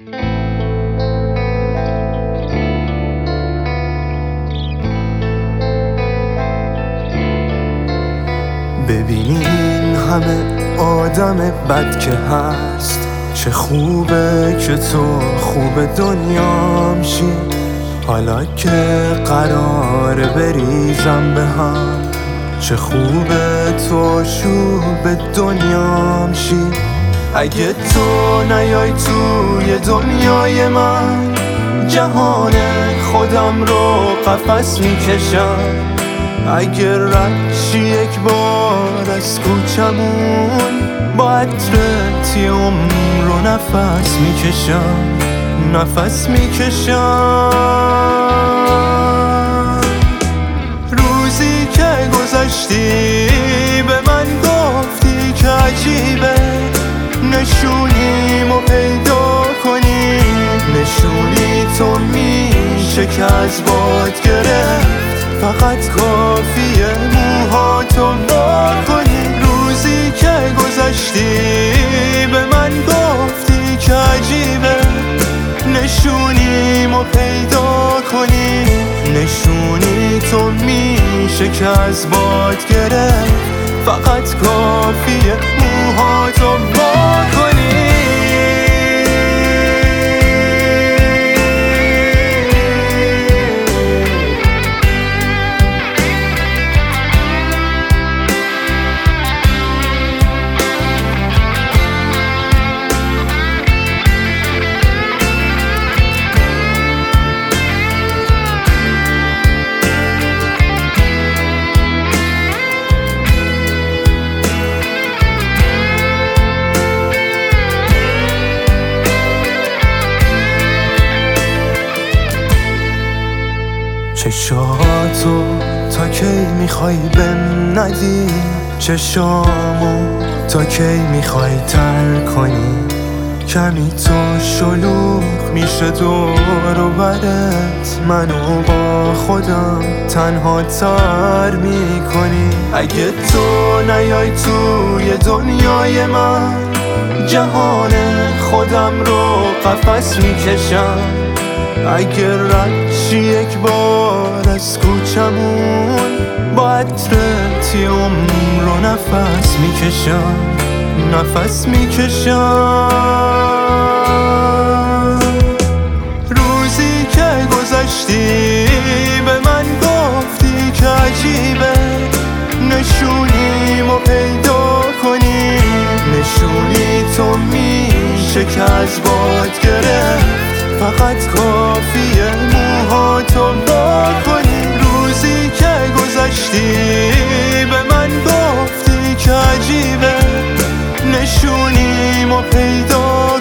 ببینین همه آدم بد که هست، چه خوبه که تو خوب دنیام شی. حالا که قراره بریزم به هم، چه خوبه تو شوب دنیام شی. اگه تو نیای توی دنیای من، جهان خودم رو قفس میکشم. اگه رد یک بار از کوچمون، با عطرت یه عمر رو نفس میکشم، نفس میکشم. روزی که گذشتی به من گفتی که عجیبه، نشونیمو پیدا کنی. نشونی تو میشه که از باد گرفت، فقط کافیه موهاتو وا کنی. روزی که گذشتی به من گفتی که عجیبه، نشونیمو پیدا کنی. نشونی تو میشه که از باد گرفت، فقط کافیه موهاتو وا کنی. چشاتو تا کی میخوای بهم ندی؟ چشامو تا کی میخوای تر کنی؟ کمی تو شلوغ میشه دور و برت، منو با خودم تنها تر میکنی. اگه تو نیای توی دنیای من، جهان خودم رو قفس میکشم. اگه رد یک بار از کوچمون، با عطرت یه عمر رو نفس میکشم، نفس میکشم. روزی که گذشتی به من گفتی که عجیبه، نشونیمو پیدا کنی. نشونی تو میشه که از باد گرفت، فقط کافیه موهاتو وا کنی. روزی که گذشتی به من گفتی که عجیبه، نشونیمو پیدا